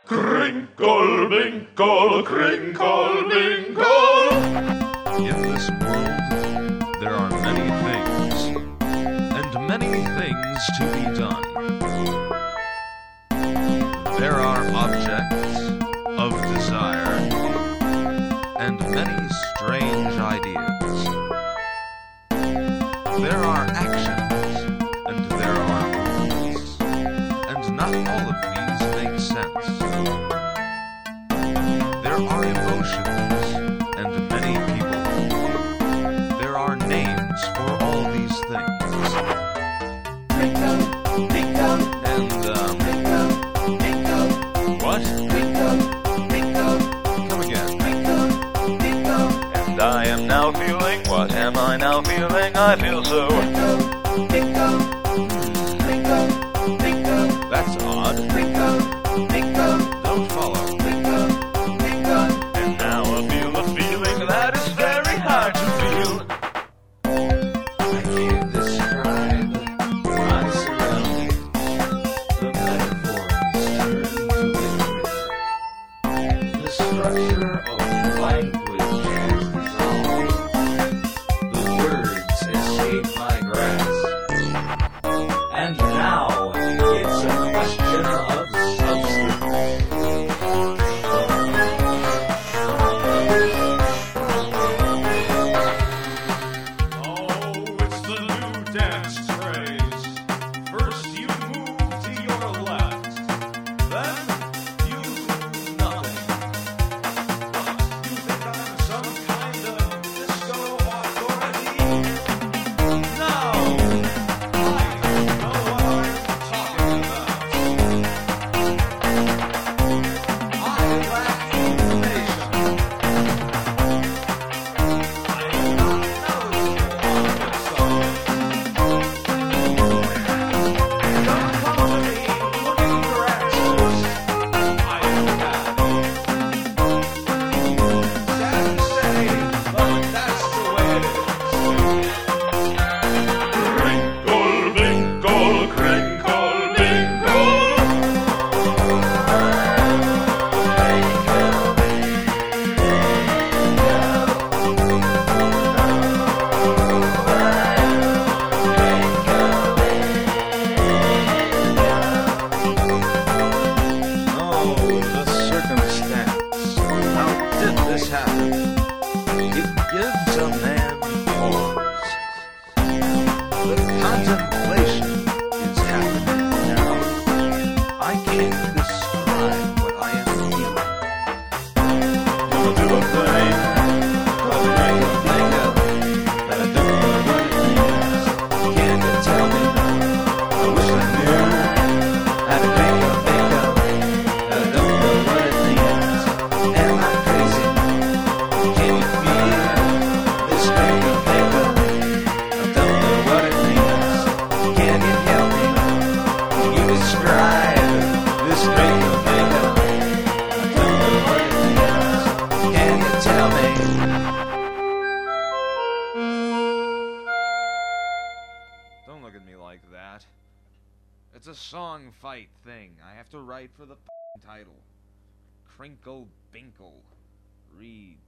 Crinkle, minkle, crinkle, minkle. In this world, there are many things, and many things to be done. There are objects of desire, and many strange ideas. There are actions, and there are rules, and not all of these make sense. There are emotions, and many people. There are names for all these things. What? Come again. And I am now feeling, what am I now feeling? I feel so. That's odd. Don't follow. And now I feel a feeling that is very hard to feel. I can't describe my surroundings. The metaphors turn to imagery. The structure of language has dissolved. The words escape my grasp. And now it's a question of substance. Oh, it's the new dance craze. First you move to your left, then you do nothing. What, you think I'm some kind of disco authority? No, I don't know what I'm talking about. I lack information. I am not knowledgeable on this subject. Don't come to me looking for answers. I am bad. Sad to say, but that's the way it is. Crinkle, minkle, crinkle, minkle. Oh, the circumstance. How did this happen? It gives a man pause. The contemplation is happening now. I can't describe what I am feeling. Gonna do a thing, gonna make a thing of it, but I don't know what it means. Can you tell me? I wish I knew how to make a thing of it. I don't know what it means. Am I crazy? Can you feel this make a thing of it? I don't know what it means. Can you help me? Can you describe this make a thing of it? I don't know what it means. Can you tell me? Don't look at me like that. It's a song fight thing. I have to write for the title. Crinkle Binkle. Read.